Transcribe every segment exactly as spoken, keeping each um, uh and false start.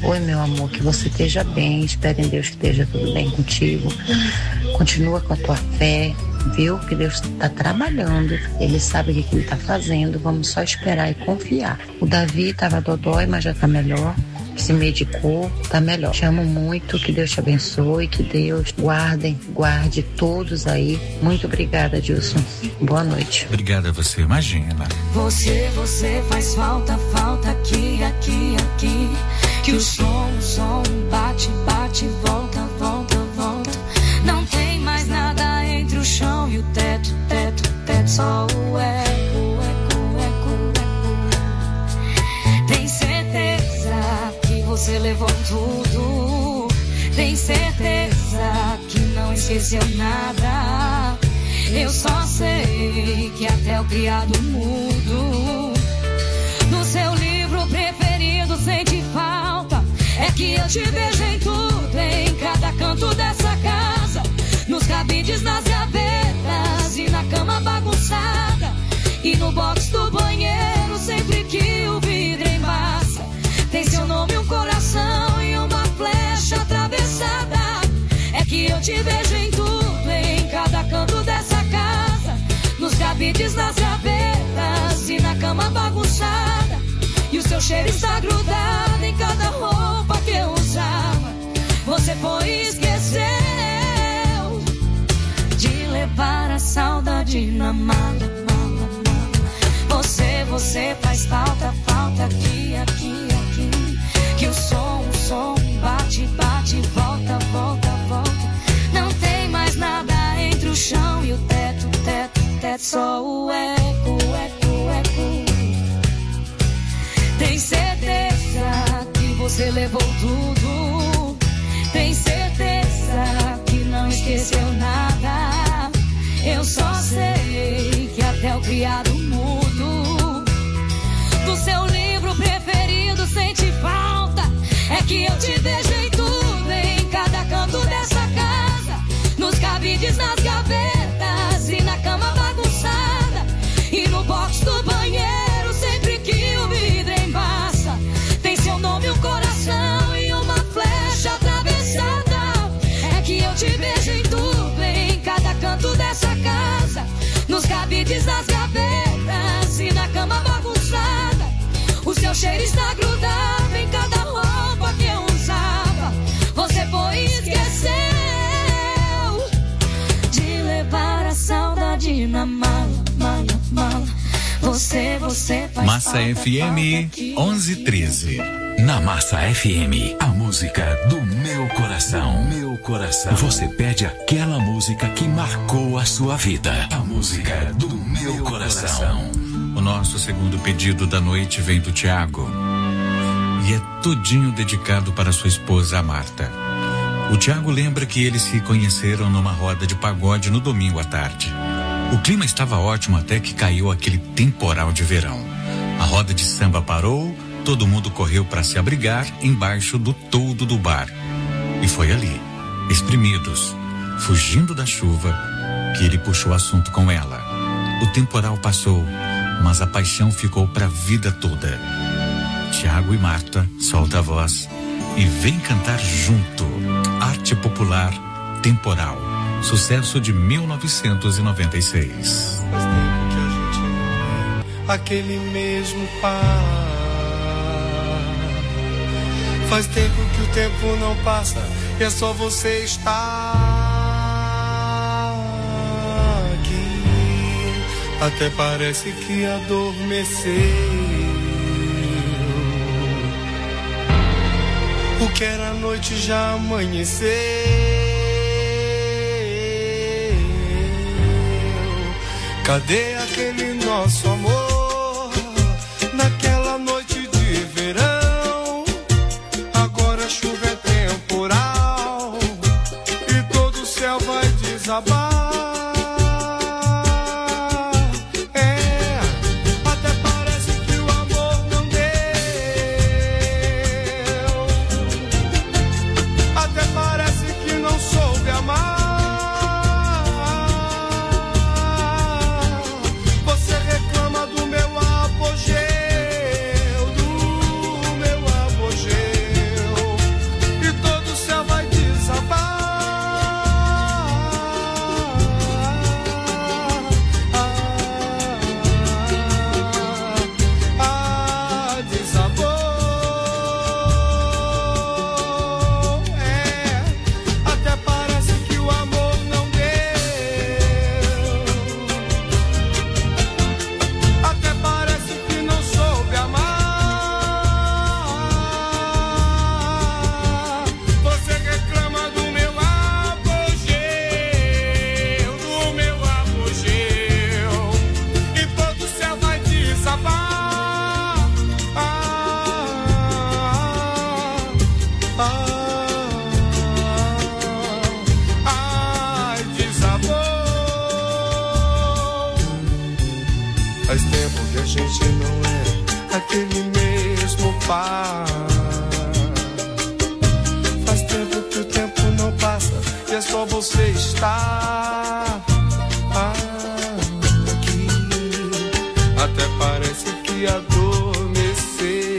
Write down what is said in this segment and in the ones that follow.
Oi, meu amor, que você esteja bem, espero em Deus que esteja tudo bem contigo. Continua com a tua fé, viu? Que Deus está trabalhando, Ele sabe o que, que Ele está fazendo, vamos só esperar e confiar. O Davi estava dodói, mas já está melhor. Se medicou, tá melhor. Te amo muito, que Deus te abençoe, que Deus guarde, guarde todos aí. Muito obrigada, Dilson. Boa noite. Obrigada a você, imagina. Você, você faz falta, falta aqui, aqui, aqui. Que o som, o som bate, bate, volta, volta, volta. Não tem mais nada entre o chão e o teto, teto, teto. Só o eco, eco, eco, eco. Tem certeza que você levou tudo? Tem certeza que não esqueceu nada? Eu só sei que até o criado mudo no seu livro preferido sente falta. É que eu te vejo em tudo, em cada canto dessa casa, nos cabides, nas gavetas e na cama bagunçada, e no box do banheiro sempre que o vidro embaça. Tem seu nome, um coração e uma flecha atravessada. É que eu te vejo em tudo, em cada canto dessa casa, nos cabides, nas gavetas e na cama bagunçada, e o seu cheiro está grudado em cada roupa que eu usava. Você foi e esqueceu de levar a saudade na mala, mala, mala. Você, você faz falta, falta aqui, aqui, aqui. Que o som, o som bate, bate, volta, volta, volta. Não tem mais nada entre o chão e o teto, teto, teto. Só o eco, eco, eco. Tem certeza que você levou tudo? Tem certeza que não esqueceu nada? Eu só sei que até o criado mudo do seu livro preferido sente falta. É que eu te vejo em tudo, em cada canto dessa casa, nos cabides, nas gavetas e na cama bagunçada, e no box do banheiro sempre que o vidro embaça. Tem seu nome, um coração e uma flecha atravessada. É que eu te vejo em tudo, em cada canto dessa casa, nos cabides, nas gavetas e na cama bagunçada. O seu cheiro está grudado em cada roupa que eu usava. Você foi e esqueceu de levar a saudade na mala, mala, mala. Você, você faz Massa falta, F M onze e treze. Na Massa F M, a música do meu coração. Meu coração. Você pede aquela música que marcou a sua vida. A música do meu coração. O nosso segundo pedido da noite vem do Tiago. E é todinho dedicado para sua esposa, Marta. O Tiago lembra que eles se conheceram numa roda de pagode no domingo à tarde. O clima estava ótimo até que caiu aquele temporal de verão. A roda de samba parou, todo mundo correu para se abrigar embaixo do toldo do bar. E foi ali, espremidos, fugindo da chuva, que ele puxou assunto com ela. O temporal passou, mas a paixão ficou para a vida toda. Tiago e Marta, solta a voz e vem cantar junto. Arte popular, Temporal. Sucesso de mil novecentos e noventa e seis. Faz tempo que a gente não é aquele mesmo par. Faz tempo que o tempo não passa e é só você estar aqui. Até parece que adormeceu. O que era noite já amanheceu. Cadê aquele nosso amor? Naquela noite de verão. Agora a chuva é temporal e todo o céu vai desabar. É, até parece que o amor não deu. Até parece que não soube amar. Você reclama do meu escapar. Faz tempo que o tempo não passa e é só você estar aqui. Até parece que adormeceu.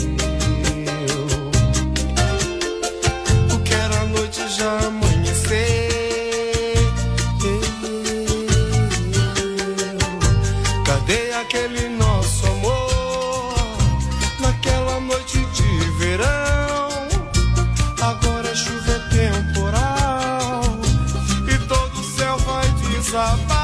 O que era noite já amanheceu. Cadê aquele nosso amor naquela noite de verão? Agora a chuva é temporal e todo o céu vai desabar.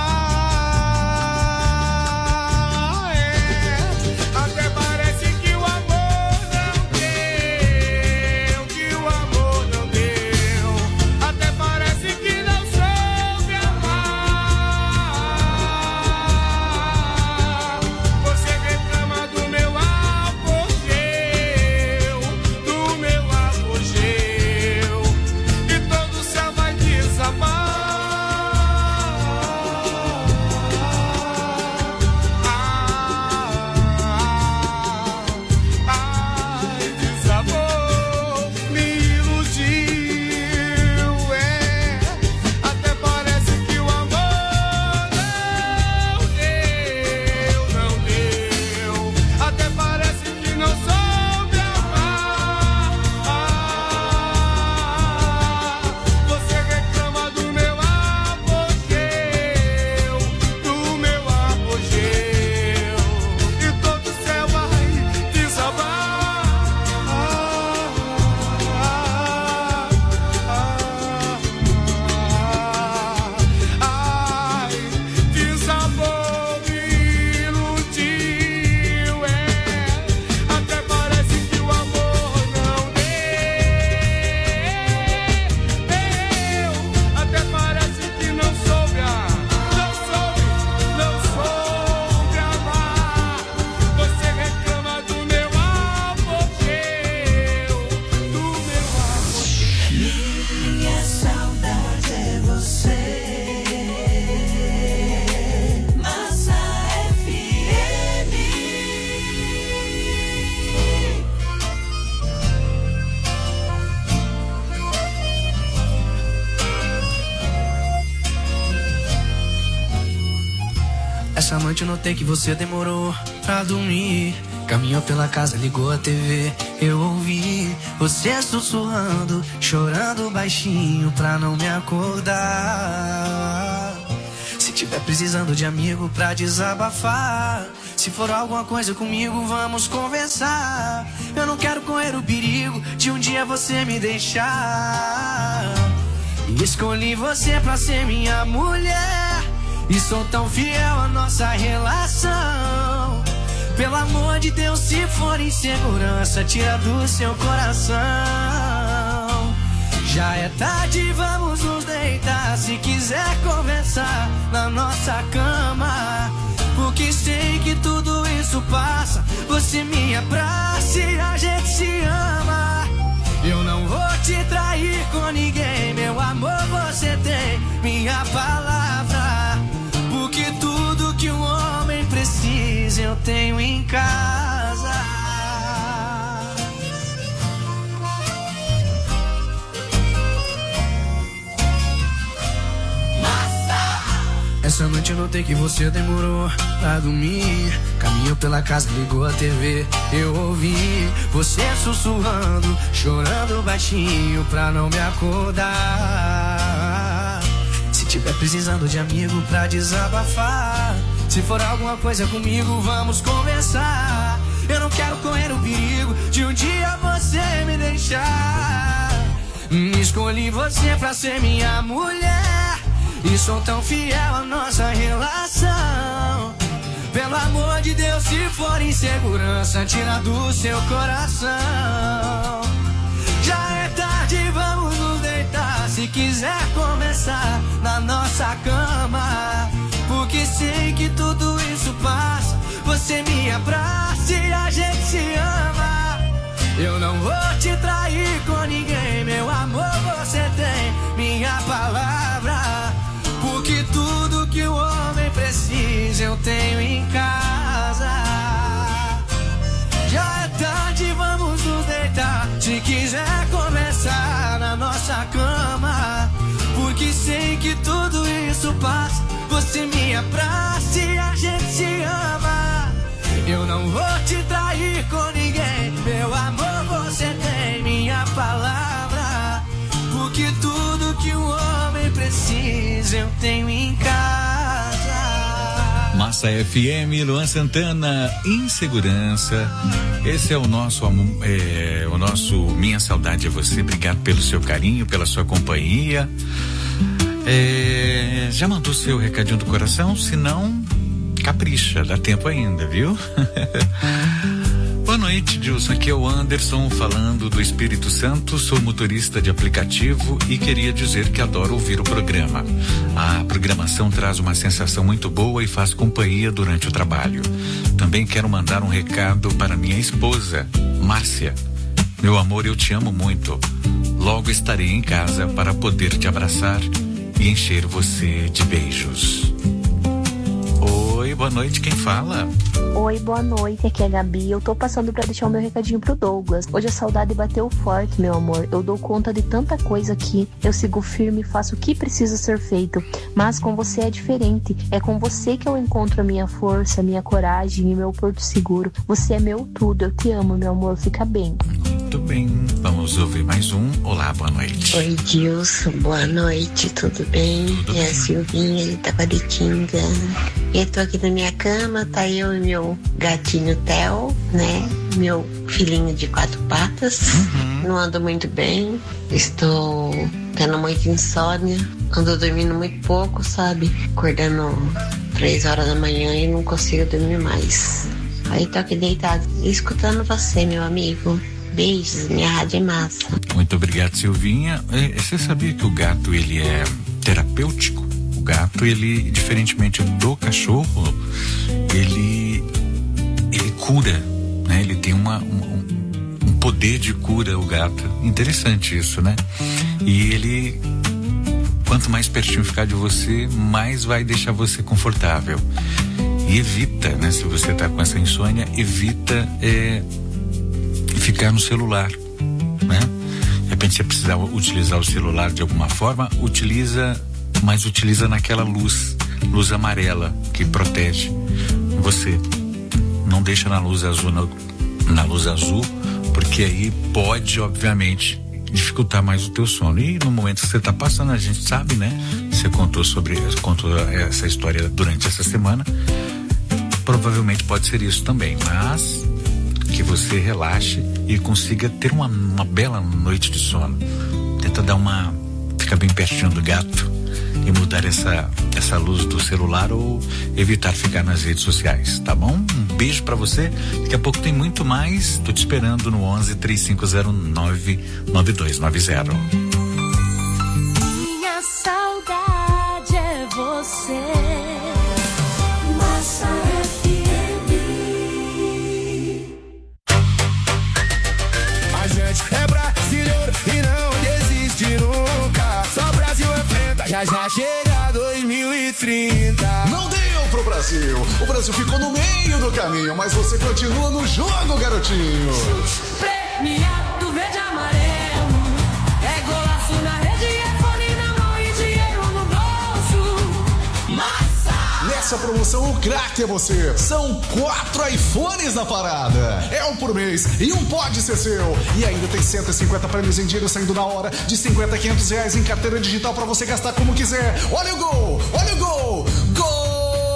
Essa noite eu notei que você demorou pra dormir. Caminhou pela casa, ligou a T V. Eu ouvi você sussurrando, chorando baixinho pra não me acordar. Se tiver precisando de amigo pra desabafar, se for alguma coisa comigo, vamos conversar. Eu não quero correr o perigo de um dia você me deixar. E escolhi você pra ser minha mulher, e sou tão fiel à nossa relação. Pelo amor de Deus, se for insegurança, tira do seu coração. Já é tarde, vamos nos deitar. Se quiser conversar na nossa cama, porque sei que tudo isso passa. Você me abraça e a gente se ama. Eu não vou te trair com ninguém, meu amor, você tem minha palavra. Porque tudo que um homem precisa eu tenho em casa. Essa noite eu notei que você demorou pra dormir. Caminhou pela casa, ligou a T V. Eu ouvi você sussurrando, chorando baixinho pra não me acordar. Se tiver precisando de amigo pra desabafar, se for alguma coisa comigo, vamos conversar. Eu não quero correr o perigo de um dia você me deixar. Escolhi você pra ser minha mulher, e sou tão fiel à nossa relação. Pelo amor de Deus, se for insegurança, tira do seu coração. Já é tarde, vamos nos deitar. Se quiser começar na nossa cama, porque sei que tudo isso passa. Você me abraça e a gente se ama. Eu não vou te trair com ninguém, meu amor, você tem minha palavra. Porque tudo que o homem precisa eu tenho em casa. Já é tarde, vamos quiser conversar na nossa cama, porque sei que tudo isso passa. Você me abraça e a gente se ama. Eu não vou te trair com ninguém, meu amor, você tem minha palavra. Porque tudo que um homem precisa eu tenho em casa. Massa F M, Luan Santana, Insegurança. Esse é o nosso é, o nosso Minha Saudade é Você. Obrigado pelo seu carinho, pela sua companhia. É, já mandou seu recadinho do coração? Se não, capricha, dá tempo ainda, viu? Boa noite, Dilson. Aqui é o Anderson falando do Espírito Santo. Sou motorista de aplicativo e queria dizer que adoro ouvir o programa. A programação traz uma sensação muito boa e faz companhia durante o trabalho. Também quero mandar um recado para minha esposa, Márcia. Meu amor, eu te amo muito. Logo estarei em casa para poder te abraçar e encher você de beijos. Oi, boa noite, quem fala? Oi, boa noite, aqui é a Gabi. Eu tô passando pra deixar o meu recadinho pro Douglas. Hoje a saudade bateu forte, meu amor. Eu dou conta de tanta coisa aqui. Eu sigo firme e faço o que precisa ser feito. Mas com você é diferente. É com você que eu encontro a minha força, a minha coragem e meu porto seguro. Você é meu tudo. Eu te amo, meu amor. Fica bem. Muito bem. Vamos ouvir mais um. Olá, boa noite. Oi, Dilson. Boa noite. Tudo bem? Tudo é bem. a Silvinha de Taquaritinga. Eu tô aqui na minha cama, tá eu e meu gatinho Theo, né? Meu filhinho de quatro patas. Uhum. Não ando muito bem. Estou tendo muita insônia. Ando dormindo muito pouco, sabe? Acordando três horas da manhã e não consigo dormir mais. Aí tô aqui deitado, escutando você, meu amigo. Beijos, minha rádio é massa. Muito obrigado, Silvinha. É, você sabia que o gato, ele é terapêutico? O gato, ele, diferentemente do cachorro, ele, ele cura, né? Ele tem uma, um, um poder de cura, o gato. Interessante isso, né? E ele, quanto mais pertinho ficar de você, mais vai deixar você confortável. E evita, né? Se você tá com essa insônia, evita é, ficar no celular, né? De repente você precisar utilizar o celular de alguma forma, utiliza, mas utiliza naquela luz, luz amarela que protege você. Não deixa na luz azul, na, na luz azul, porque aí pode, obviamente, dificultar mais o teu sono. E no momento que você está passando, a gente sabe, né? Você contou sobre, contou essa história durante essa semana. Provavelmente pode ser isso também, mas que você relaxe e consiga ter uma, uma bela noite de sono. Tenta dar uma, ficar bem pertinho do gato e mudar essa, essa luz do celular ou evitar ficar nas redes sociais, tá bom? Um beijo pra você. Daqui a pouco tem muito mais. Tô te esperando no onze, três cinco zero nove, nove dois nove zero. Minha saudade é você. Massa F M. A gente é brasileiro e não desiste nunca. Só Brasil enfrenta, já já chega dois mil e trinta. Não deu pro Brasil. O Brasil ficou no meio do caminho, mas você continua no jogo, garotinho. Premiado verde e amarelo. É golaço na rede, é fone na mão e dinheiro no bolso. Massa! Nessa promoção, o craque é você. São quatro iPhones na parada. É um por mês e um pode ser seu. E ainda tem cento e cinquenta prêmios em dinheiro saindo na hora, de cinquenta a quinhentos reais em carteira digital pra você gastar como quiser. Olha o gol! Olha o gol! Gol!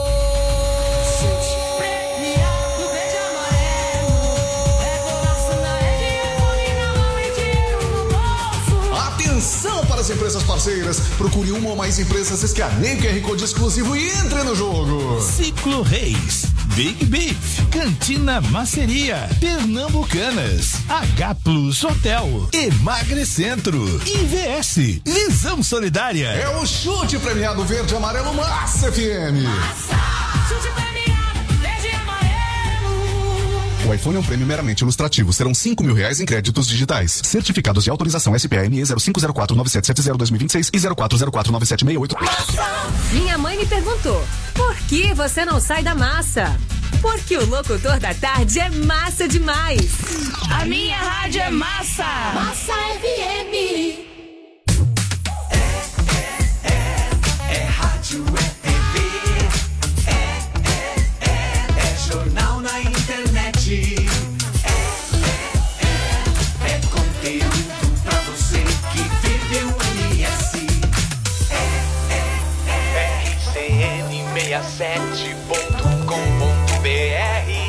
Premiado verde e amarelo. É golaço na rede, é fone na mão e dinheiro no bolso. Atenção para as empresas parceiras. Procure uma ou mais empresas, escaneie o Q R Code exclusivo e entre no jogo. Ciclo Reis, Big Beef, Cantina Maceria, Pernambucanas, H Plus Hotel, Emagrecentro, I V S, Visão Solidária. É o chute premiado verde e amarelo Massa F M. Chute premiado verde e amarelo. O iPhone é um prêmio meramente ilustrativo. Serão cinco mil reais em créditos digitais. Certificados de autorização S P A N E zero cinco zero quatro nove sete sete zero dois mil e vinte e seis e zero quatro zero quatro nove sete seis oito. Minha mãe me perguntou, por que você não sai da massa? Porque o locutor da tarde é massa demais. A minha rádio é massa. Massa F M. É, é, é, é rádio, é T V. É, é, é, é jornal na internet. É, é, é, é conteúdo pra você que vive o M S. É, é, é, R C N sessenta e sete ponto com ponto B R.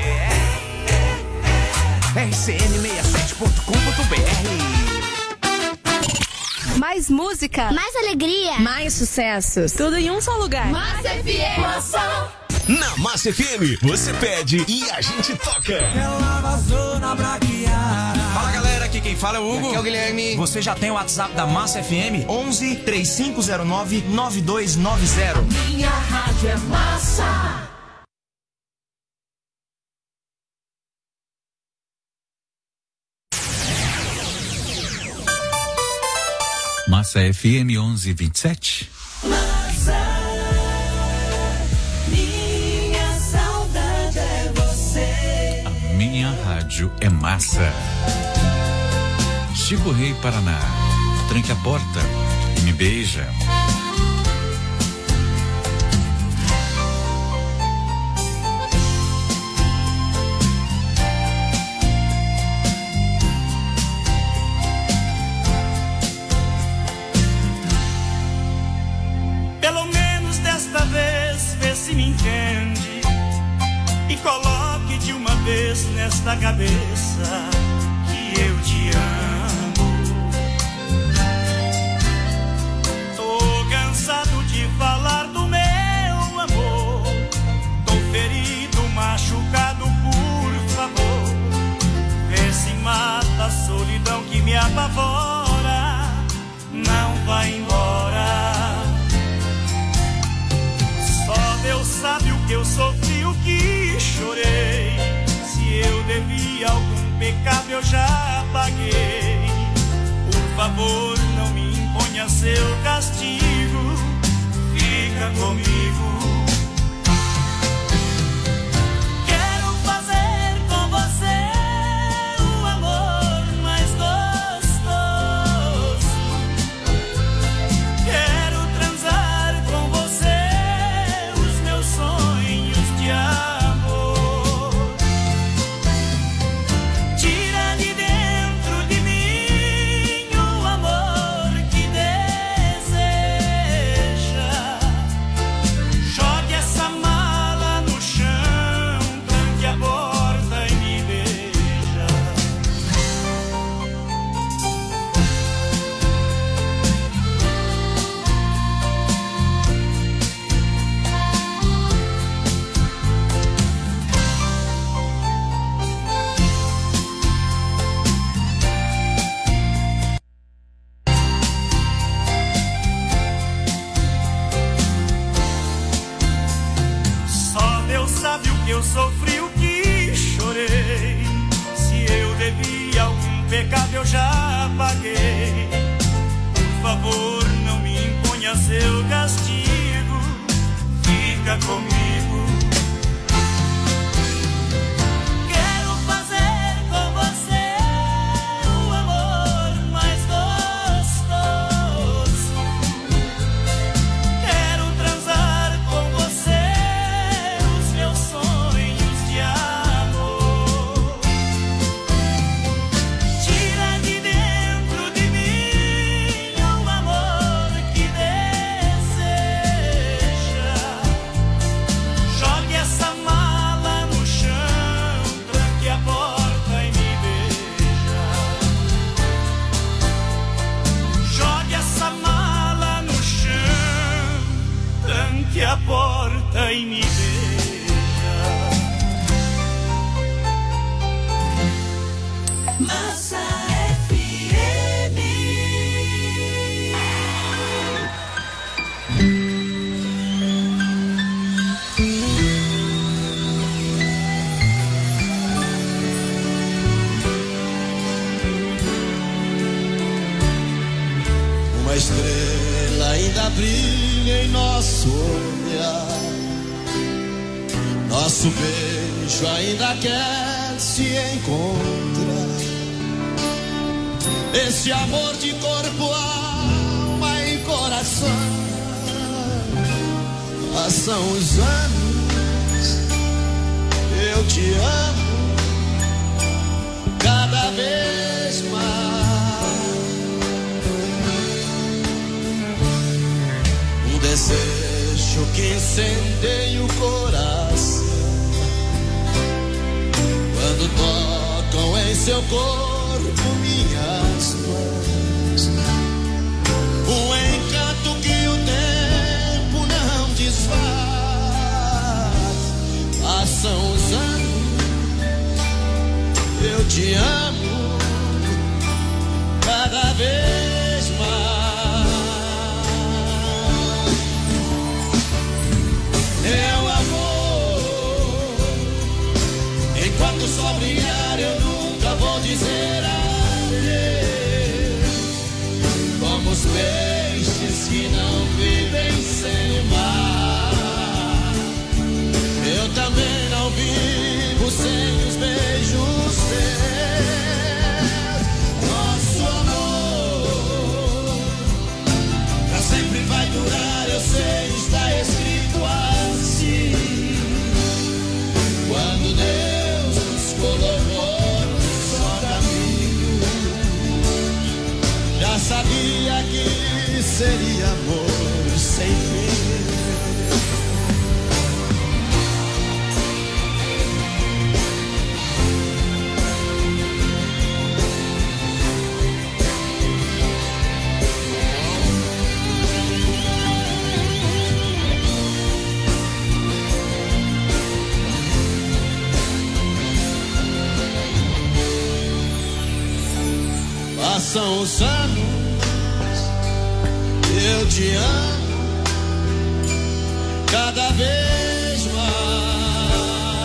R C N sessenta e sete ponto com ponto B R. Mais música, mais alegria, mais sucessos. Tudo em um só lugar. Massa F M. Massa. Na Massa F M, você pede e a gente toca. Ela vazou na braquiara. Fala galera, aqui quem fala é o Hugo. Aqui é o Guilherme. Você já tem o WhatsApp da Massa F M? onze, três cinco zero nove, nove dois nove zero. Minha rádio é massa. Massa F M onze vinte e sete. Massa, minha saudade é você. A minha rádio é massa. Chico Rei, Paraná. Tranque a porta e me beija. Pelo menos desta vez, vê se me entende e coloque de uma vez nesta cabeça que eu te amo. Tô cansado de falar do meu amor. Tô ferido, machucado, por favor. Vê se mata a solidão que me apavora. Não vai embora. Só Deus sabe o que eu sofri, o que chorei. Se eu devia algum pecado eu já paguei. Por favor, não me imponha seu castigo. Fica comigo. Quero fazer com você o amor mais gostoso. Quero transar com você os meus sonhos de amor. Tira de dentro de mim o amor que deseja. Jogue essa mala no chão, tranque a porta e me beija. Só Deus sabe o que eu sofri, o que chorei. Se eu devia algum pecado eu já paguei. Por favor, não me imponha seu castigo. Fica comigo. Quero fazer com você o amor mais gostoso. Quero transar com você os meus sonhos de amor. Tira de dentro de mim o amor que deseja. Jogue essa mala no chão, tranque a porta e me beija. Jogue essa mala no chão, tranque a porta e me beija. Massa F M. Uma estrela ainda brilha em nosso olhar. Nosso beijo ainda quer se encontrar. Esse amor de corpo, alma e coração. Passam os anos, eu te amo cada vez mais. Um desejo que incendeia o coração quando tocam em seu corpo minhas mãos. Um encanto que o tempo não desfaz. Passam os anos, eu te amo cada vez mais. Meu amor, enquanto o sol brilhar eu nunca vou dizer adeus. Como os peixes que não vivem sem o mar, eu também não vivo sem os beijos teus. Nosso amor pra sempre vai durar, eu sei, está escrito assim. Quando Deus nos colocou no só caminho, já sabia que seria amor sem fim. Passam os anos, eu te amo cada vez mais.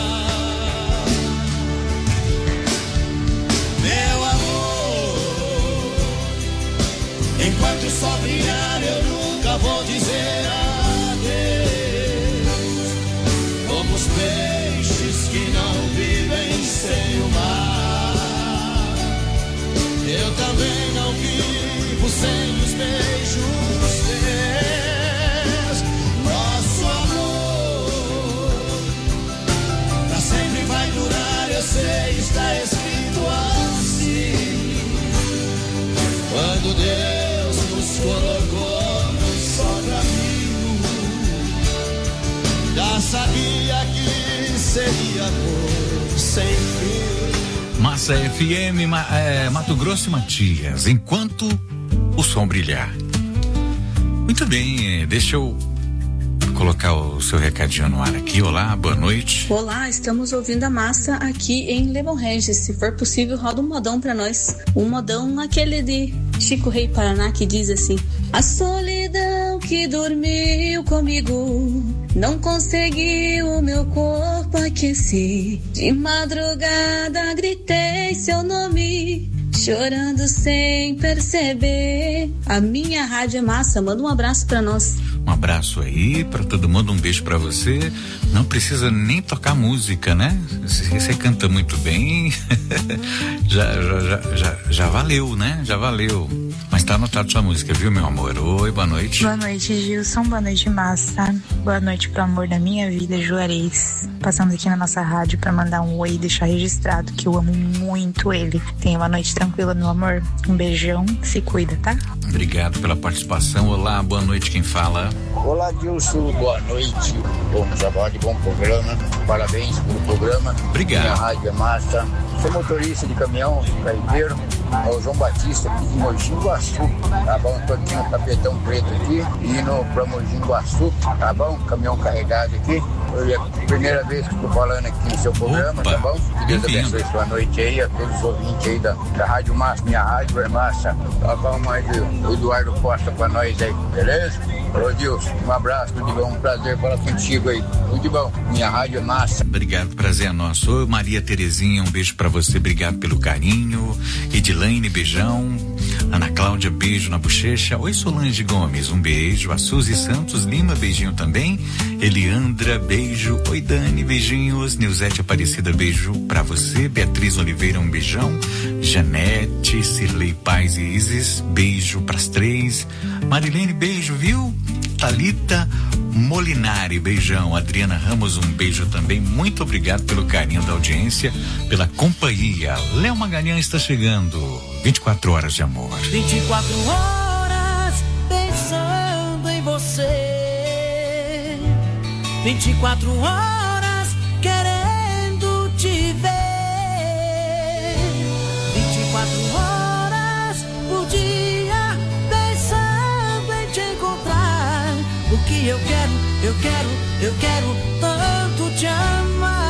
Meu amor, enquanto o sol brilhar eu nunca vou dizer adeus. Como os peixes que não vivem sem o mar, eu também não vivo sem os beijos teus. Nosso amor pra sempre vai durar, eu sei, está escrito assim. Quando Deus nos colocou no só caminho, já sabia que seria amor sem fim. Massa F M, Ma, é, Mato Grosso e Matias, enquanto o som brilhar. Muito bem, deixa eu colocar o seu recadinho no ar aqui. Olá, boa noite. Olá, estamos ouvindo a Massa aqui em Lebon Regis. Se for possível, roda um modão pra nós. Um modão, aquele de Chico Rei Paraná, que diz assim: a solidão que dormiu comigo não conseguiu o meu corpo aquecer. De madrugada gritei seu nome, chorando sem perceber. A minha rádio é Massa, manda um abraço pra nós. Um abraço aí pra todo mundo, um beijo pra você. Não precisa nem tocar música, né? Você canta muito bem. já, já, já, já valeu, né? Já valeu. Mas tá anotado sua música, viu, meu amor? Oi, boa noite. Boa noite, Gilson. Boa noite, Massa. Boa noite pro amor da minha vida, Juarez. Passando aqui na nossa rádio pra mandar um oi e deixar registrado que eu amo muito ele. Tenha uma noite tranquila, meu amor. Um beijão, se cuida, tá? Obrigado pela participação. Olá, boa noite, quem fala? Olá, Gilson, boa noite. Bom trabalho, bom programa. Parabéns pelo programa. Obrigado. Minha rádio é Massa. Sou motorista de caminhão, carreteiro. É o João Batista aqui de Mogi Guaçu. Tá bom? Tô aqui no tapetão preto aqui, indo pra Mogi Guaçu. Tá bom? Caminhão carregado aqui. É a primeira vez que estou falando aqui no seu programa. Opa, tá bom? Que Deus abençoe entendo. Sua noite aí, a todos os ouvintes aí da, da Rádio Massa. Minha rádio é Massa. Tá bom, mais o Eduardo Costa pra nós aí, beleza? Ô Dilson, um abraço, tudo de bom, um prazer falar contigo aí, tudo de bom, minha rádio é Massa. Obrigado, prazer é nosso. Ô Maria Terezinha, um beijo pra você, obrigado pelo carinho. Edilaine, beijão. Ana Cláudia, beijo na bochecha. Oi, Solange Gomes, um beijo. A Suzy Santos Lima, beijinho também. Eliandra, beijo. Oi, Dani, beijinhos. Nilzete Aparecida, beijo pra você. Beatriz Oliveira, um beijão. Janete, Cirlei Paz e Isis, beijo pras três. Marilene, beijo, viu? Thalita Molinari, beijão. Adriana Ramos, um beijo também. Muito obrigado pelo carinho da audiência, pela companhia. Léo Magalhães está chegando. vinte e quatro horas de amor. vinte e quatro horas pensando em você. vinte e quatro horas querendo te ver. vinte e quatro horas por dia pensando em te encontrar. O que eu quero, eu quero, eu quero tanto te amar.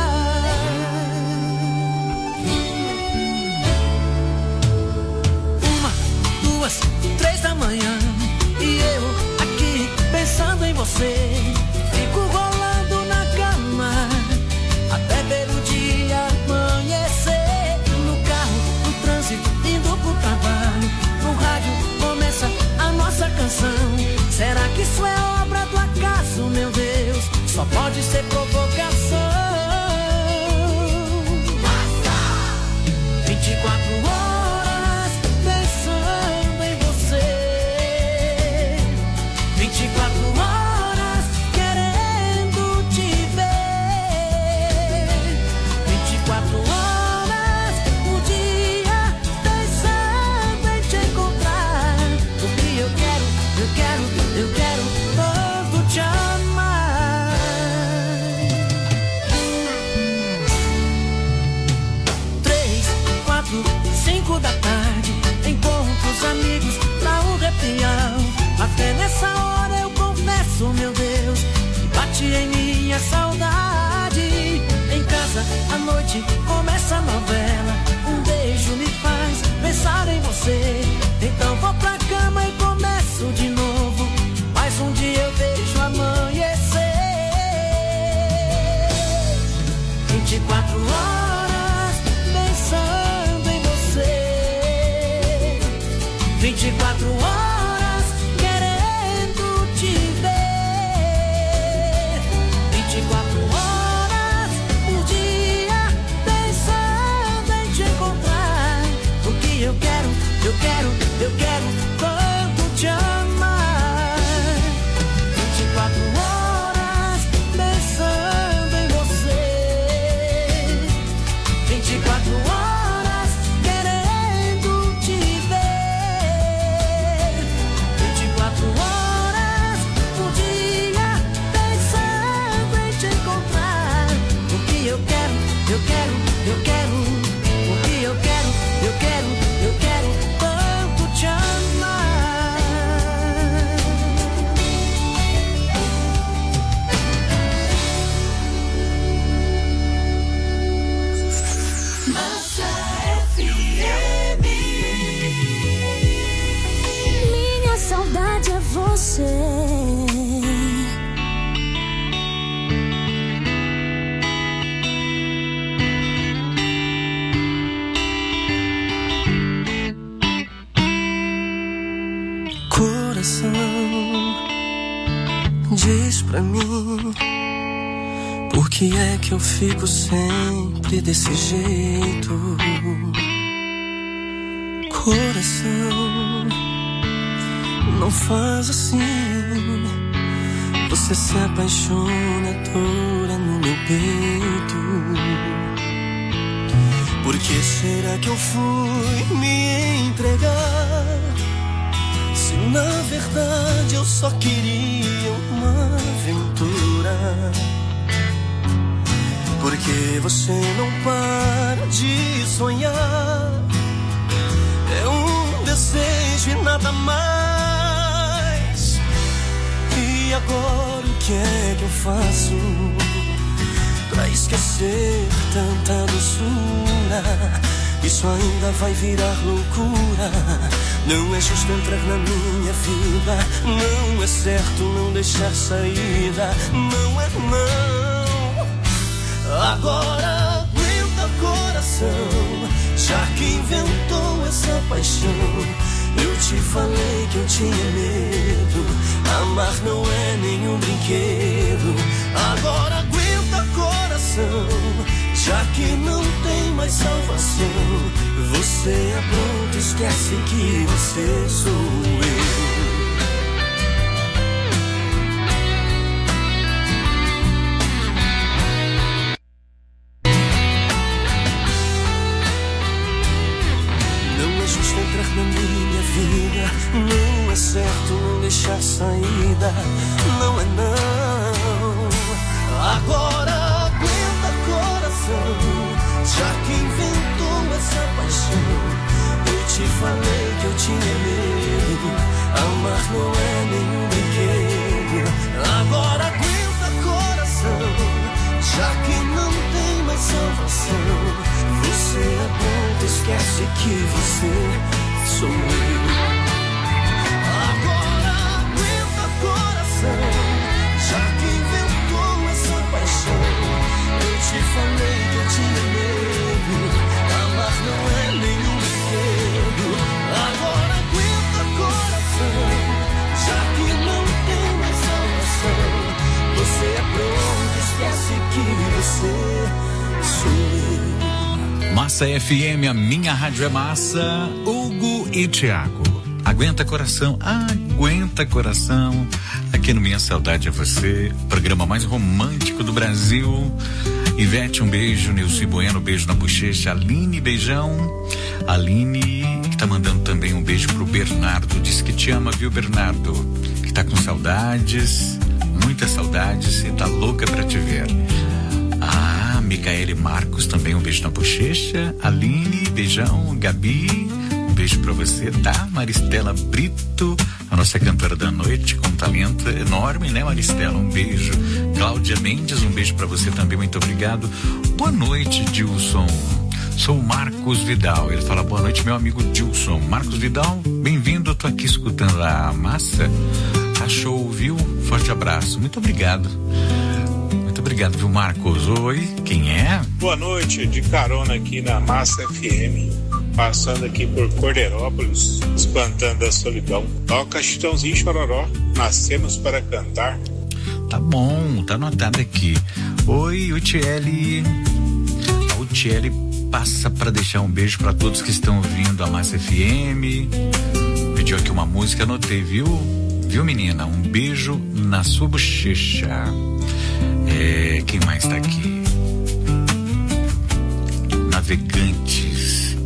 Duas, três da manhã e eu aqui pensando em você. Fico rolando na cama até ver o dia amanhecer. No carro, no trânsito, indo pro trabalho. No rádio começa a nossa canção. Será que isso é obra do acaso, meu Deus? Só pode ser provocação. vinte e quatro horas pensando em você. vinte e quatro horas querendo te ver. vinte e quatro horas por dia pensando em te encontrar. O que eu quero, eu quero, eu quero tanto te amar. Três, quatro, cinco da tarde, encontro os amigos pra um repião. Até nessa hora eu confesso, meu Deus, que bate em minha saudade. Em casa, à noite, começa a novela. Um beijo me faz pensar em você. Então vou pra cama e começo de novo. Mais um dia eu vejo amanhecer. vinte e quatro horas pensando em você. vinte e quatro horas querendo te ver. vinte e quatro horas por dia pensando em te encontrar. O que eu quero, eu quero, eu quero tanto te amar. vinte e quatro horas pensando em você. vinte e quatro horas querendo te ver. vinte e quatro horas por dia pensando em te encontrar. O que eu quero, eu quero, eu quero. O que eu quero, eu quero, eu quero tanto te amar. Massa F M. Minha saudade é você. Coração, diz pra mim, por que é que eu fico sempre desse jeito? Coração, não faz assim. Você se apaixona toda no meu peito. Por que será que eu fui me entregar? Se na verdade eu só queria uma aventura. Porque você não para de sonhar. É um desejo e nada mais. E agora o que é que eu faço pra esquecer tanta doçura? Isso ainda vai virar loucura. Não é justo entrar na minha vida. Não é certo não deixar saída. Não é não. Agora aguenta coração, já que inventou essa paixão. Eu te falei que eu tinha medo. Amar não é nenhum brinquedo. Agora aguenta, coração, já que não tem mais salvação. Você é pronto, esquece que você sou eu. Na minha vida não é certo não deixar saída, não é não. Agora aguenta, coração, já que inventou essa paixão. Eu te falei que eu tinha medo. Amar não é nenhum brinquedo. Agora aguenta, coração, já que não tem mais salvação. Você é pronto, esquece que você sou eu. Agora aguenta, coração, já que inventou essa paixão. Eu te falei que eu tinha medo. Amar não é nenhum brinquedo. Agora aguenta, coração, já que não tem mais salvação. Você é pronto, esquece que você sou eu. Massa F M, a minha rádio é massa. Hugo e Thiago. Aguenta coração, aguenta coração. Aqui no Minha Saudade é Você, programa mais romântico do Brasil. Ivete, um beijo. Nilce Bueno, beijo na bochecha. Aline, beijão. Aline, que tá mandando também um beijo pro Bernardo. Diz que te ama, viu, Bernardo? Que tá com saudades, muitas saudades e tá louca pra te ver. Ah, Micaele Marcos também um beijo na bochecha. Aline, beijão. Gabi, um beijo pra você, tá? Maristela Brito, a nossa cantora da noite, com um talento enorme, né, Maristela? Um beijo. Cláudia Mendes, um beijo pra você também, muito obrigado. Boa noite, Dilson. Sou o Marcos Vidal. Ele fala boa noite, meu amigo Dilson. Marcos Vidal, bem-vindo. Eu tô aqui escutando a massa. Tá show, viu? Forte abraço. Muito obrigado. Obrigado, viu, Marcos? Oi, quem é? Boa noite, de carona aqui na Massa F M, passando aqui por Cordeirópolis, espantando a solidão. Toca Chitãozinho Chororó, nascemos para cantar. Tá bom, tá anotado aqui. Oi, Utiele. A Utiele passa para deixar um beijo para todos que estão ouvindo a Massa F M. Pediu aqui uma música, anotei, viu? Viu, menina? Um beijo na sua bochecha. É, quem mais tá aqui? Navegantes.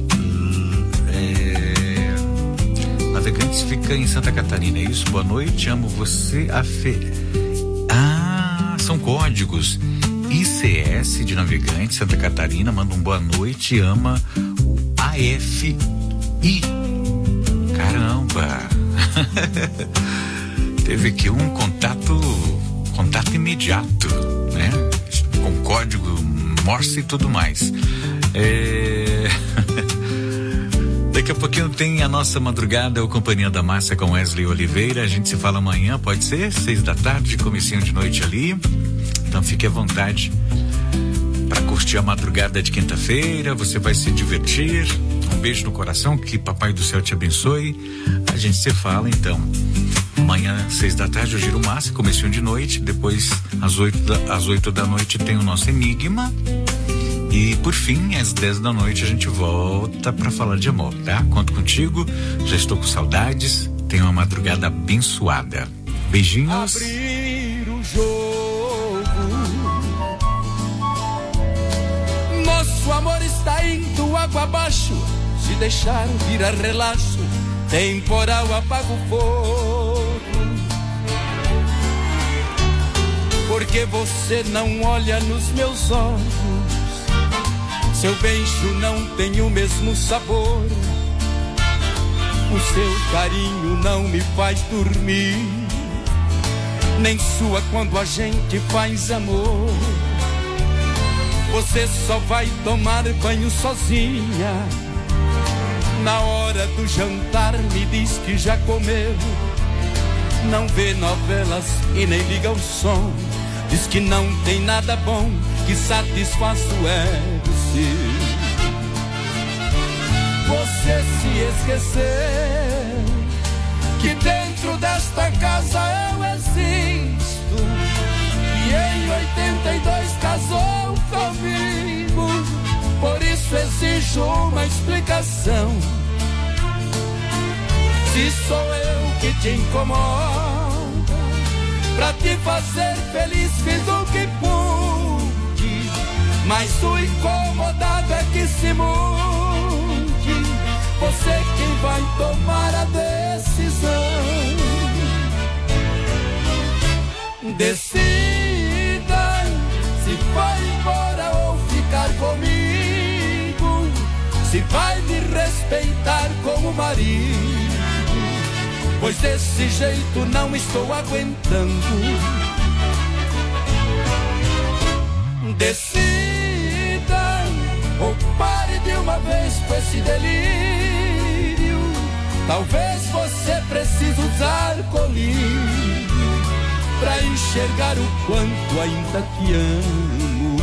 É, Navegantes fica em Santa Catarina, é isso? Boa noite, amo você. A fe... Ah, são códigos. I C S de Navegantes, Santa Catarina, manda um boa noite, ama o A F I. Caramba! Teve aqui um contato, contato imediato, né? Com código Morse e tudo mais. É... Daqui a pouquinho tem a nossa madrugada, o Companhia da Massa com Wesley Oliveira. A gente se fala amanhã, pode ser? Seis da tarde, comecinho de noite ali. Então fique à vontade para curtir a madrugada de quinta-feira. Você vai se divertir. Um beijo no coração, que Papai do Céu te abençoe. A gente se fala então. Amanhã, seis da tarde, o Giro Massa, comecinho de noite. Depois, às oito da, às oito da noite, tem o nosso Enigma. E por fim, às dez da noite, a gente volta para falar de amor, tá? Conto contigo, já estou com saudades. Tenha uma madrugada abençoada. Beijinhos. Abrir o jogo. Nosso amor está indo água abaixo. Se deixar virar relaxo, temporal apaga o fogo. Porque você não olha nos meus olhos, seu beijo não tem o mesmo sabor, o seu carinho não me faz dormir, nem sua quando a gente faz amor. Você só vai tomar banho sozinha, na hora do jantar me diz que já comeu. Não vê novelas e nem liga o som, diz que não tem nada bom que satisfaz o ego seu. Você se esqueceu que dentro desta casa eu existo. E em oitenta e dois casou comigo. Por isso exijo uma explicação. Se sou eu que te incomoda, pra te fazer feliz fiz o que pude, mas o incomodado é que se mude. Você quem vai tomar a decisão. Decida se vai embora ou ficar comigo, se vai me respeitar como marido, pois desse jeito não estou aguentando. Decida ou pare de uma vez com esse delírio. Talvez você precise usar colírio pra enxergar o quanto ainda te amo.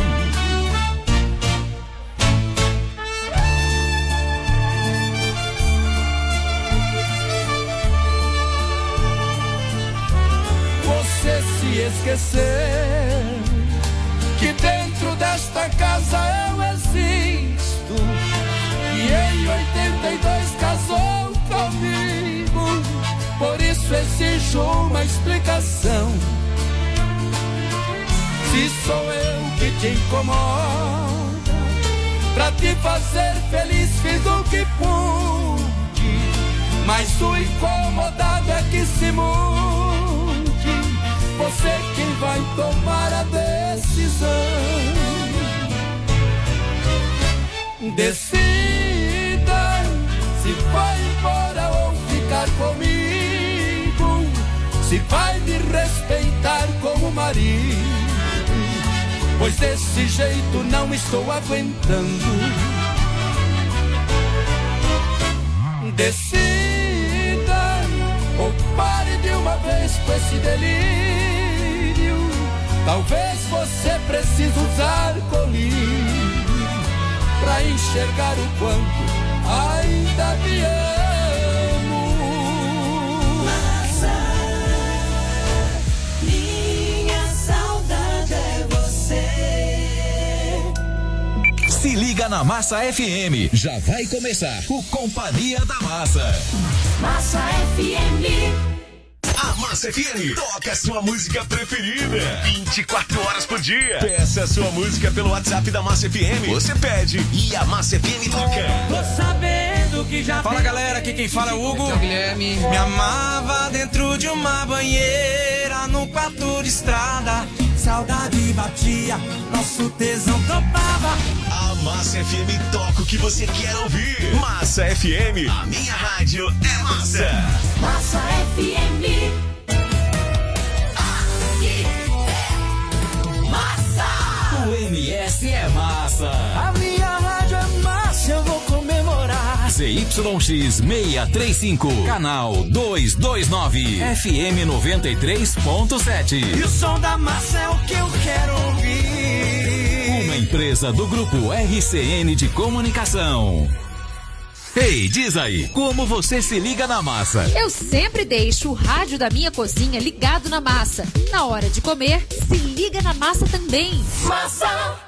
Você se esquecer que dentro desta casa eu existo. E em oitenta e dois casou comigo. Por isso exijo uma explicação. Se sou eu que te incomoda, pra te fazer feliz fiz o que pude, mas o incomodado é que se mude. Você quem vai tomar a decisão. Decida se vai embora ou ficar comigo, se vai me respeitar como marido, pois desse jeito não estou aguentando. Decida ou pare de uma vez com esse delírio. Talvez você precise usar colírio pra enxergar o quanto ainda me amo. Massa, minha saudade é você. Se liga na Massa F M. Já vai começar o Companhia da Massa. Massa F M. A Massa F M toca a sua música preferida vinte e quatro horas por dia. Peça a sua música pelo WhatsApp da Massa F M. Você pede e a Massa F M toca. Tô sabendo que já. Fala galera, aqui quem fala é o Hugo. É o Guilherme. Me amava dentro de uma banheira, no quarto de estrada. Saudade batia, nosso tesão topava. A Massa F M toca o que você quer ouvir. Massa F M, a minha rádio é massa. Massa F M. Aqui é massa. O M S é massa. A minha rádio é massa, eu vou comemorar. Z Y X seiscentos e trinta e cinco, canal duzentos e vinte e nove, F M noventa e três ponto sete. E o som da massa é o que eu quero ouvir. Uma empresa do grupo R C N de Comunicação. Ei, diz aí, como você se liga na massa? Eu sempre deixo o rádio da minha cozinha ligado na massa. Na hora de comer, se liga na massa também. Massa.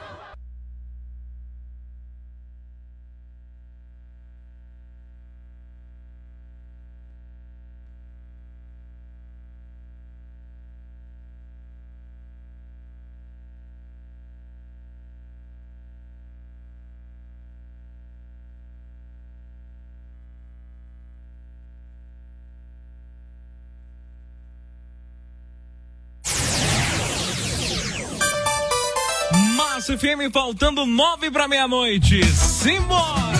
Massa F M, faltando nove para meia-noite. Simbora!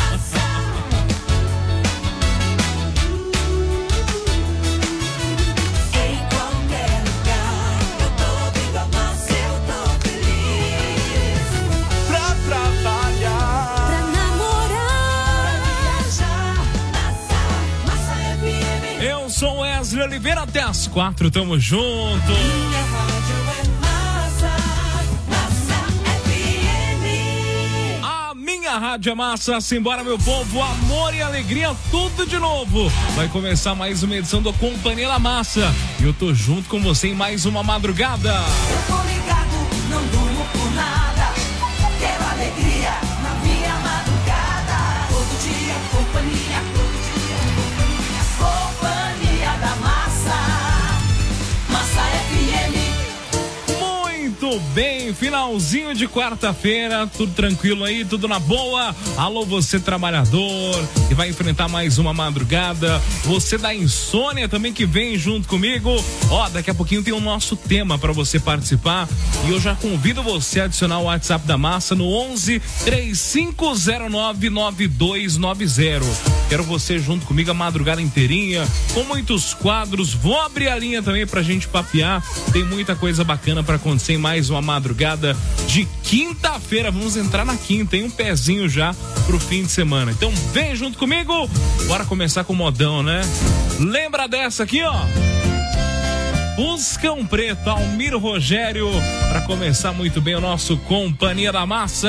Em qualquer lugar, eu tô ouvindo a massa, eu tô feliz. Pra trabalhar, pra namorar, pra viajar. Massa, Massa F M. Eu sou Wesley Oliveira, até as quatro, tamo junto. Minha rádio é massa. Minha minha Rádio é Massa, simbora meu povo, amor e alegria, tudo de novo. Vai começar mais uma edição do Companhia da Massa e eu tô junto com você em mais uma madrugada. Eu tô ligado, não durmo por nada, quero alegria na minha madrugada. Todo dia, companhia, todo dia, companhia, companhia da Massa, Massa F M. Muito bem, finalzinho de quarta-feira, tudo tranquilo aí, tudo na boa. Alô, você trabalhador que vai enfrentar mais uma madrugada, você da insônia também que vem junto comigo. Ó, daqui a pouquinho tem o nosso tema para você participar e eu já convido você a adicionar o WhatsApp da Massa no onze, três cinco zero nove, nove dois nove zero. Quero você junto comigo a madrugada inteirinha, com muitos quadros. Vou abrir a linha também pra gente papear. Tem muita coisa bacana para acontecer em mais uma madrugada de quinta-feira. Vamos entrar na quinta, tem um pezinho já pro fim de semana. Então vem junto comigo, bora começar com o modão, né? Lembra dessa aqui, ó? Buscão Preto, Almir Rogério, para começar muito bem o nosso Companhia da Massa.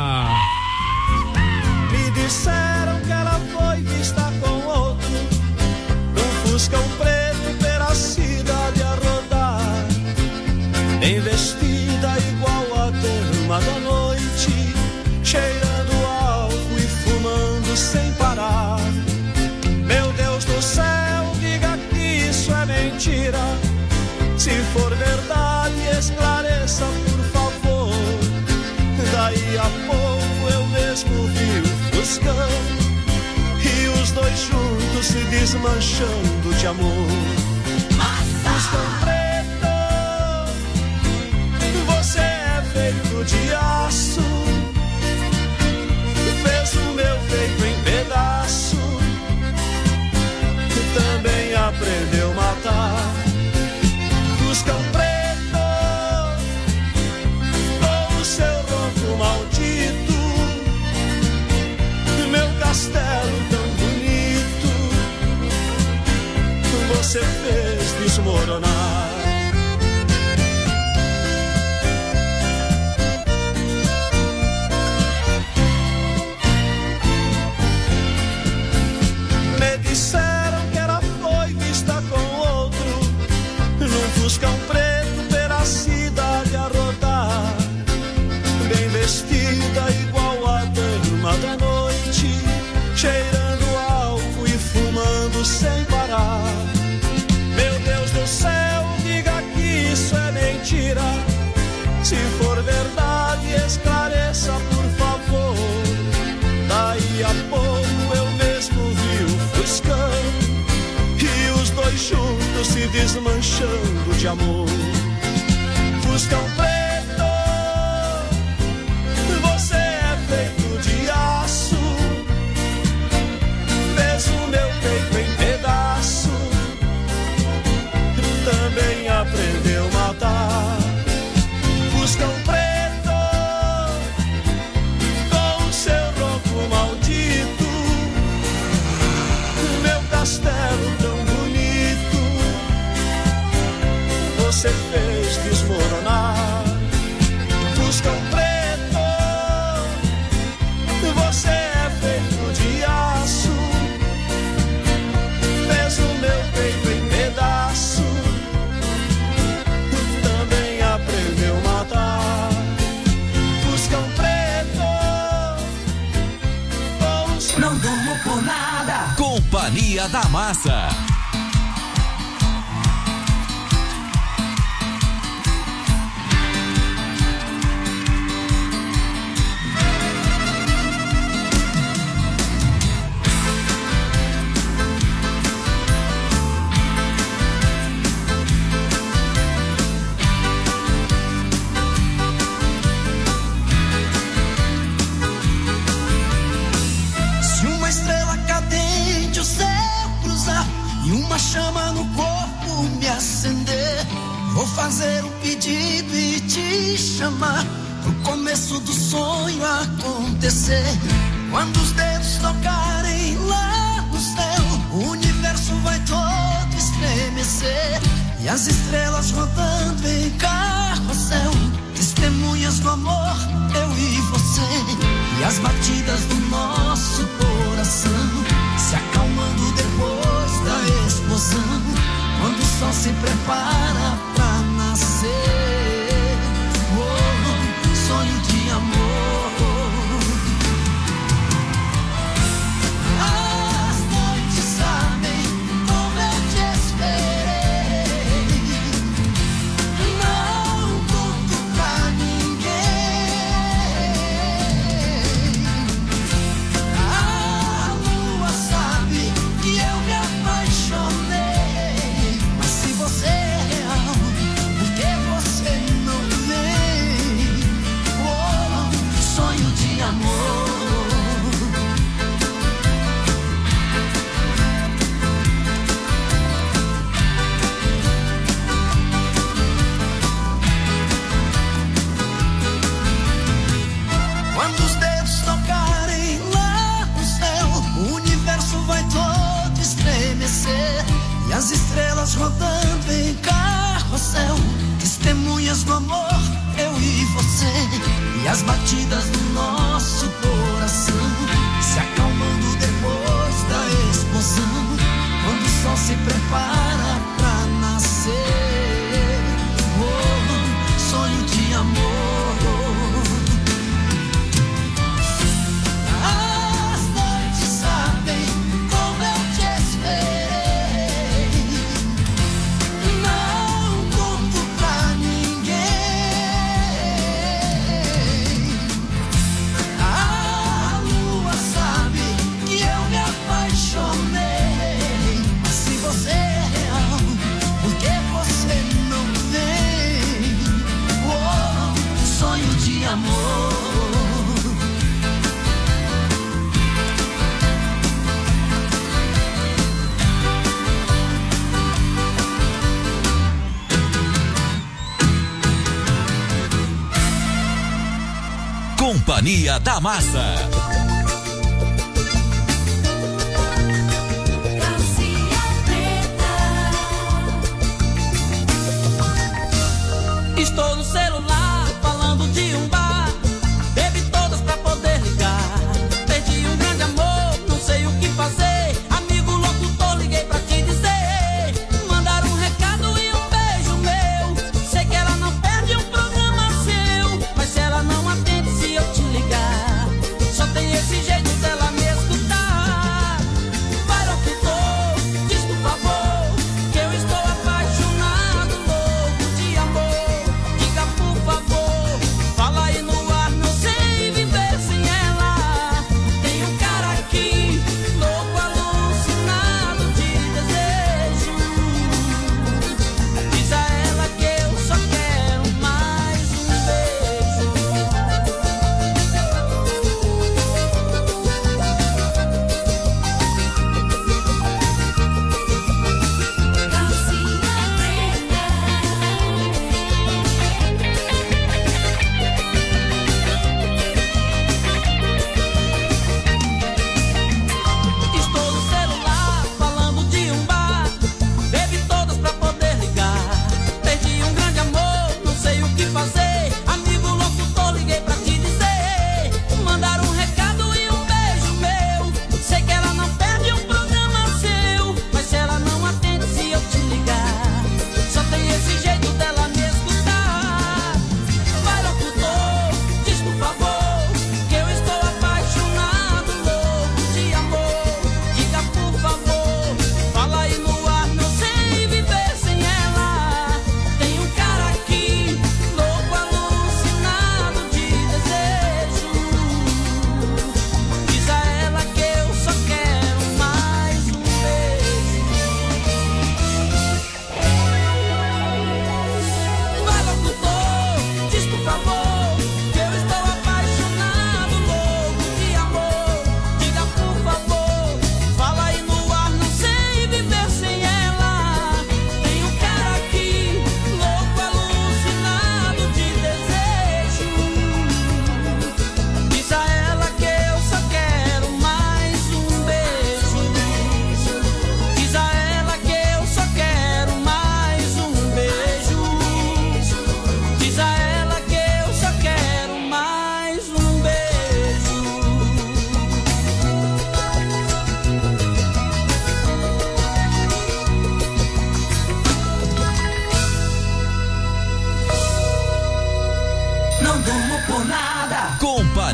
Me disseram que ela foi vista com outro, num Fuscão Preto pela cidade a rodar, bem vestida igual a turma da noite, cheirando álcool e fumando sem parar. Meu Deus do céu, diga que isso é mentira. Se for verdade, esclareça, por favor. Daí a pouco eu mesmo vi o Fuscão e os dois juntos se desmanchando de amor. Fuscão Preto, você é feito de aço, fez o meu peito em pedaço, também aprendeu a matar. Fuscão Preto, com o seu ronco maldito, meu castelo tão bonito, você fez desmoronar. Me disseram que ela foi vista com outro, num Fuscão Preto pela cidade a rodar, bem vestida igual a turma da noite, cheirando álcool e fumando sem parar. Meu Deus do céu, diga que isso é mentira. Se for verdade, esclareça, por favor. Daí a pouco eu mesmo vi o Fuscão e os dois juntos se desmanchando de amor. Fuscão Preto, você é feito de aço, fez o meu peito em pedaço, também aprendeu a matar. Fuscão Preto, com o seu ronco maldito, meu castelo tão bonito, você fez desmoronar. Fuscão Preto, você é feito de aço, fez o meu peito em pedaço, também aprendeu a matar. Fuscão Preto, com... Não durmo por nada. Companhia da Massa. Se uma estrela cadente o céu cruzar e uma chama no corpo me acender, vou fazer um pedido e te chamar pro começo do sonho acontecer. Quando os dedos tocarem lá no céu, o universo vai todo estremecer e as estrelas rodando em carrossel, testemunhas do amor, eu e você. e as batidas do nosso coração se acalmando depois da explosão, quando o sol se prepara pra nascer. Oh, sonho de amor. As noites sabem como eu te esperei, não conto pra ninguém. A lua sabe que eu me apaixonei, mas se você é real, por que você não vem? Oh, sonho de amor. Quando os dedos tocarem lá no céu, o universo vai todo estremecer, e as estrelas rodando em carrossel, testemunhas do amor, eu e você, e as batidas do nosso coração se acalmando depois da explosão, quando o sol se prepara pra nascer. Oh, sonho de amor. As noites sabem como eu te esperei, não conto pra ninguém. A lua sabe que eu me apaixonei, mas se você é real, por que você não vem? Oh, sonho de amor. Companhia da Massa. Estou no celular falando de um bar, bebi todas pra poder ligar. Perdi um grande amor, não sei o que fazer. Amigo locutor, liguei pra te dizer, mandar um recado e um beijo meu. Sei que ela não perde um programa seu, mas se ela não atende se eu te ligar, só tem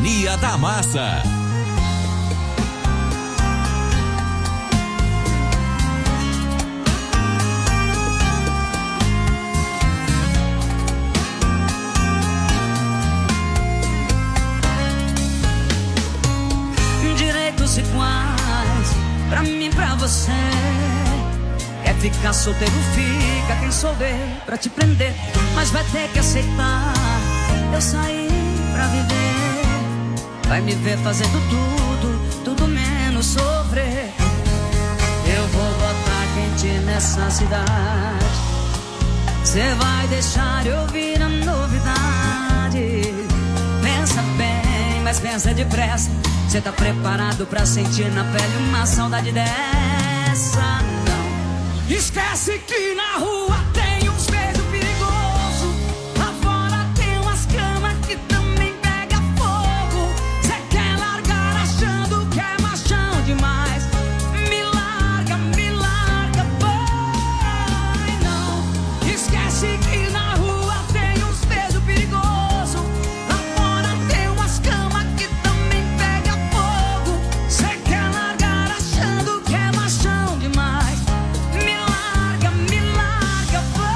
Mania da Massa. Direitos iguais, pra mim, pra você. Quer ficar solteiro, fica. Quem sou eu pra te prender? Mas vai ter que aceitar. Eu saí pra viver. Vai me ver fazendo tudo, tudo menos sofrer. Eu vou botar quente nessa cidade. Cê vai deixar eu ouvir a novidade. Pensa bem, mas pensa depressa. Cê tá preparado pra sentir na pele uma saudade dessa? Não. Esquece que na rua tem uns beijos perigosos. Lá fora tem umas camas que também pega fogo. Cê quer largar achando que é machão demais. Me larga, me larga, vai não. Esquece que na rua tem uns beijos perigosos. Lá fora tem umas camas que também pega fogo. Cê quer largar achando que é machão demais. Me larga, me larga, vai.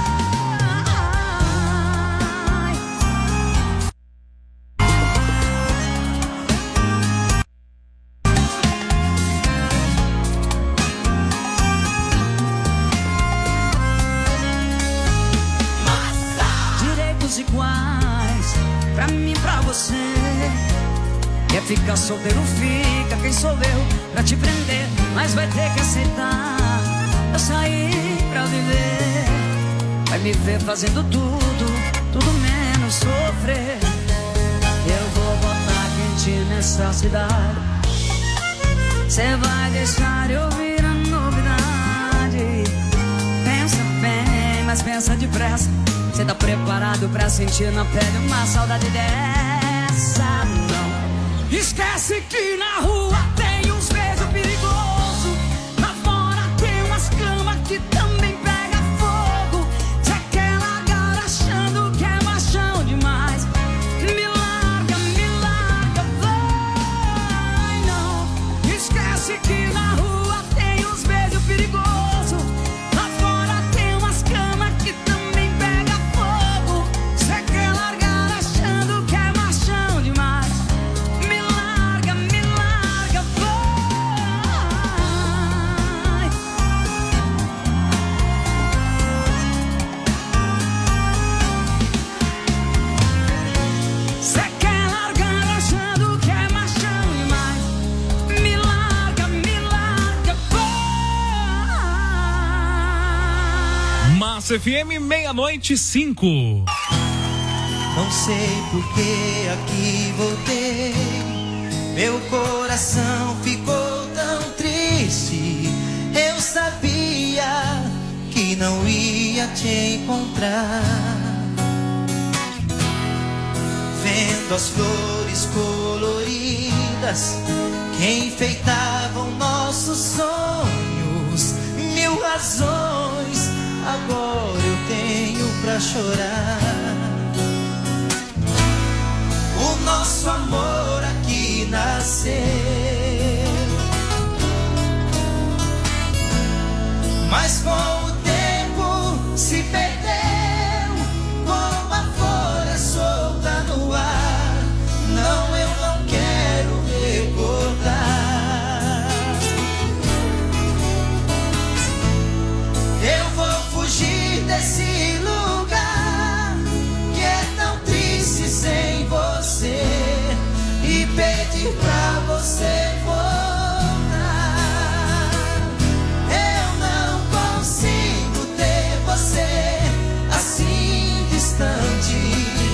Direitos iguais, pra mim, pra você. Quer ficar solteiro, fica. Quem sou eu pra te prender? Mas vai ter que aceitar. Eu saí pra viver. Vai me ver fazendo tudo, tudo menos sofrer. Eu vou botar quente nessa cidade. Cê vai deixar eu ouvir a novidade. Pensa bem, mas pensa depressa. Cê tá preparado pra sentir na pele uma saudade dessa? Não. Esquece que na rua tem uns beijos perigosos. Lá fora tem umas camas que também pega fogo. Cê quer largar achando que é machão demais. Me larga, me larga, vai não. Esquece que na rua tem uns beijos perigosos. Lá fora tem umas camas que também pega fogo. Cê quer largar achando que é machão demais. Me larga, me larga, vai. Cê quer largar achando que é machão demais. Me larga, me larga, vai. Massa F M, meia-noite e cinco. Não sei por que aqui voltei. Meu coração ficou tão triste. Eu sabia que não ia te encontrar. Vendo as flores coloridas que enfeitavam nossos sonhos. Mil razões agora eu tenho pra chorar. O nosso amor aqui nasceu, mas com o tempo se perdeu, como a folha solta no ar. Não, eu não quero recordar. Eu vou fugir desse lugar que é tão triste sem você e pedir pra você voltar. Eu não consigo ter você assim distante.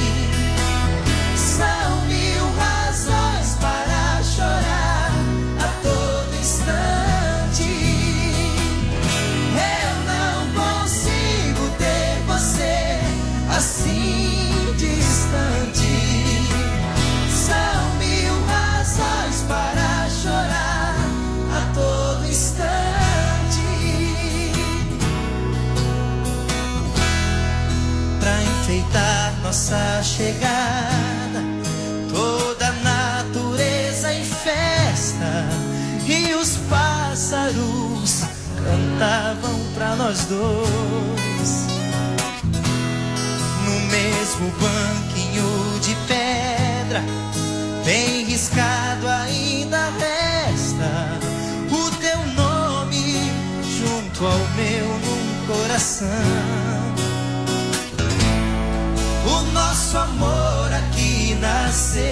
São mil razões para chorar a todo instante. Eu não consigo ter você assim distante. São mil razões para chorar a todo instante. Pra enfeitar nossa chegada, toda a estavam pra nós dois. No mesmo banquinho de pedra, bem riscado ainda resta o teu nome junto ao meu num coração. O nosso amor aqui nasceu,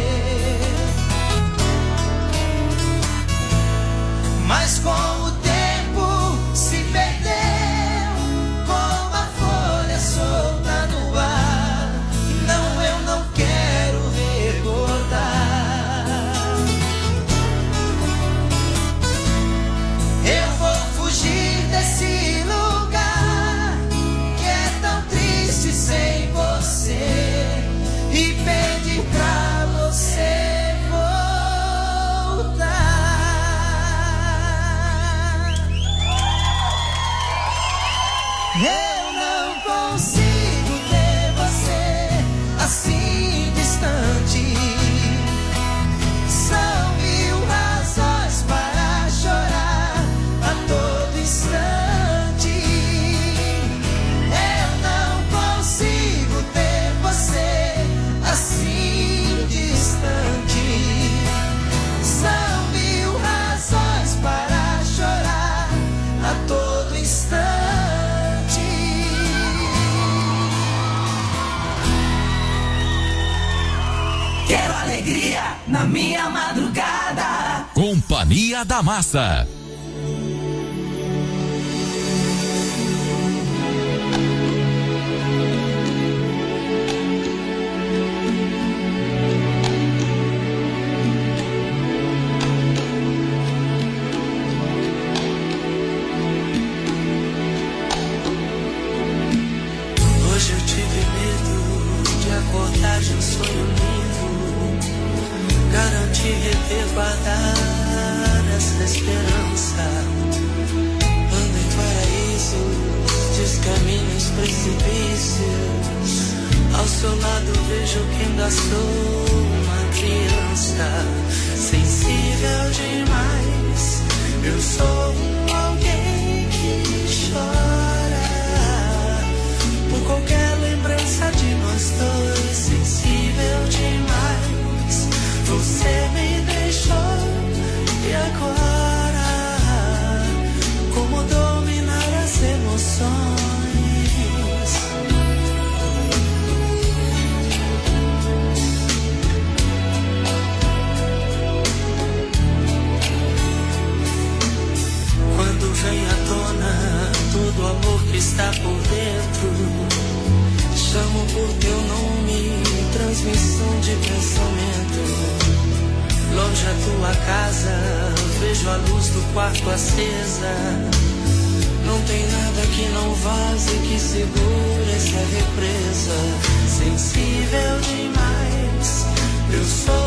mas com o tempo se perdeu, como a folha solta no ar. Não, eu não quero recordar. Eu vou fugir desse lugar que é tão triste sem você e pedir pra você voltar. Eu não consigo ter você assim distante. São mil razões para chorar a todo instante. Eu não consigo ter você assim distante. São mil razões para chorar a todo instante. Quero alegria na minha madrugada. Companhia da Massa. Hoje eu tive medo de acordar de um sonho lindo, garantir, reter, guardar essa esperança. Ando em paraísos, descaminhos, precipícios. Ao seu lado vejo que ainda sou uma criança, sensível demais. Eu sou um alguém que chora por qualquer lembrança de nós dois, sensível demais. Você me deixou e agora como dominar as emoções? Quando vem à tona todo o amor que está por dentro, chamo por teu nome, transmissão de pensamento. Longe a tua casa, vejo a luz do quarto acesa. Não tem nada que não vaze, que segure essa represa. Sensível demais, eu sou